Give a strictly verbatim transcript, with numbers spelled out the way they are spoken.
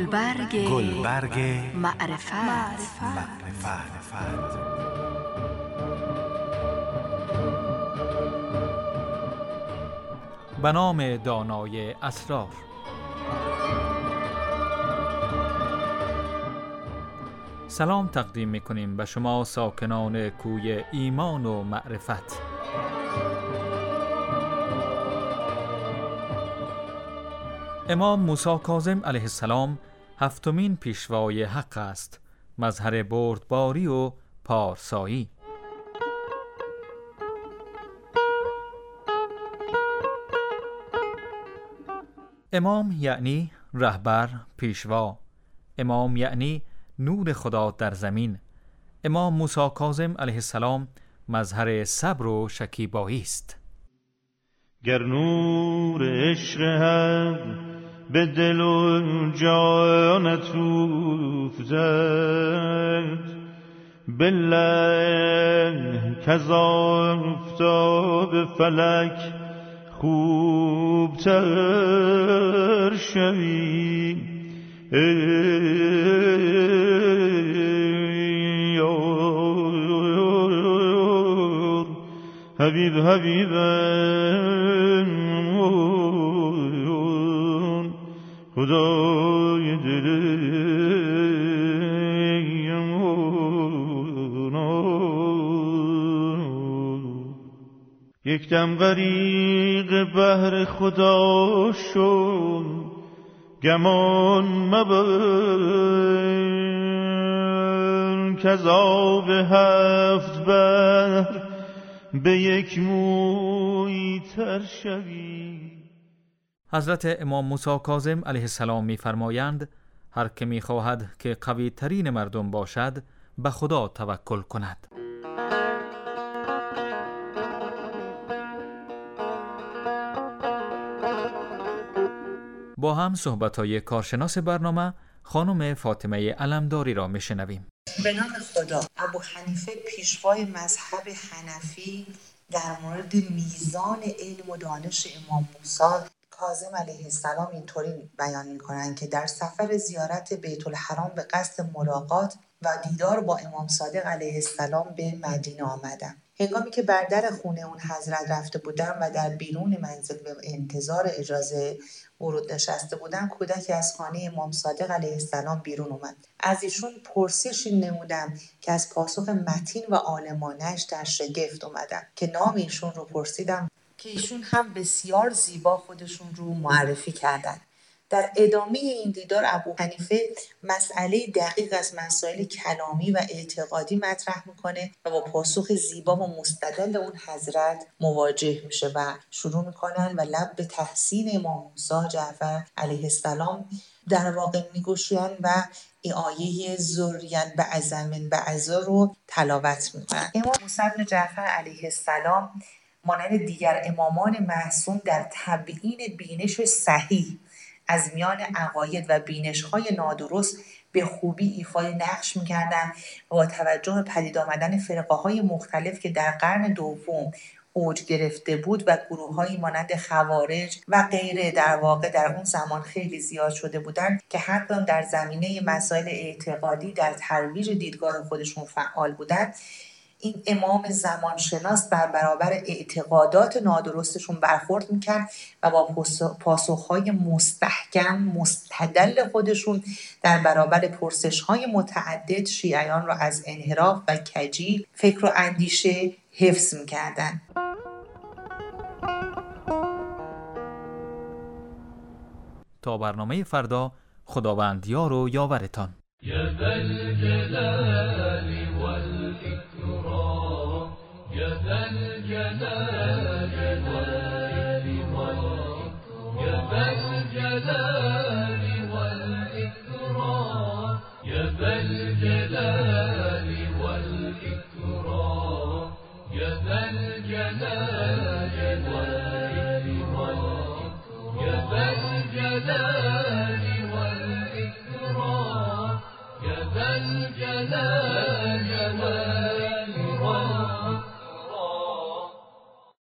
گلبرگ گلبرگ معرفت, معرفت. معرفت. به نام دانای اسرار. سلام تقدیم می‌کنیم به شما ساکنان کوی ایمان و معرفت. امام موسی کاظم علیه السلام هفتمین پیشوای حق است، مظهر بردباری و پارسایی. امام یعنی رهبر، پیشوا. امام یعنی نور خدا در زمین. امام موسی کاظم علیه السلام مظهر صبر و شکیبایی است. گر نور عشق حق به دل و جانت افتد، بالله کز آفتاب فلک خوبتر شوی. حبیب حبیبم خدای دلیم. یک دم غریق بحر خدا شد، گمان مبر کز آب هفت بحر به یک موی تر شوی. حضرت امام موسی کاظم علیه السلام می‌فرمایند هر که می‌خواهد که قوی ترین مردم باشد به خدا توکل کند. با هم صحبت‌های کارشناس برنامه خانم فاطمه علمداری را می‌شنویم. به نام خدا. ابو حنیفه پیشوای مذهب حنفی در مورد میزان علم و دانش امام موسی کاظم علیه السلام اینطوری بیان می‌کنند که در سفر زیارت بیت الحرام به قصد ملاقات و دیدار با امام صادق علیه السلام به مدینه آمدم. هنگامی که بر در خونه اون حضرت رفته بودم و در بیرون منزل به انتظار اجازه ورود نشسته بودم، کودکی از خانه امام صادق علیه السلام بیرون اومد. از ایشون پرسشی نمودم که از پاسخ متین و عالمانه‌اش در شگفت اومدم که نام ایشون رو پرسیدم که ایشون هم بسیار زیبا خودشون رو معرفی کردند. در ادامه این دیدار ابو حنیفه مسئله دقیق از مسائل کلامی و اعتقادی مطرح میکنه و با پاسخ زیبا و مستدل اون حضرت مواجه میشه و شروع میکنن و لب به تحسین امام موسی جعفر علیه السلام در واقع میگوشن و این آیه ذریًا بعضمن بعضا رو تلاوت میکنن. امام موسی بن جعفر علیه السلام مانند دیگر امامان معصوم در تبیین بینش صحیح از میان عقاید و بینش‌های نادرست به خوبی ایفای نقش می‌کردند و با توجه به پدید آمدن فرقه‌های مختلف که در قرن دوم اوج گرفته بود و گروه‌هایی مانند خوارج و غیره در واقع در اون زمان خیلی زیاد شده بودند که هر کدام در زمینه مسائل اعتقادی در ترویج دیدگاه خودشون فعال بودند، این امام زمانشناس در برابر اعتقادات نادرستشون برخورد میکرد و با پاسخهای مستحکم مستدل خودشون در برابر پرسشهای متعدد شیعیان را از انحراف و کجی فکر و اندیشه حفظ میکردن. تا برنامه فردا، خداوند یار و یاورتان. یا ذا الجلال والإكرام، یا ذا الجلال والإكرام، یا ذا الجلال والإكرام، یا ذا الجلال والإكرام، یا ذا الجلال والإكرام، یا ذا الجلال والإكرام، یا ذا الجلال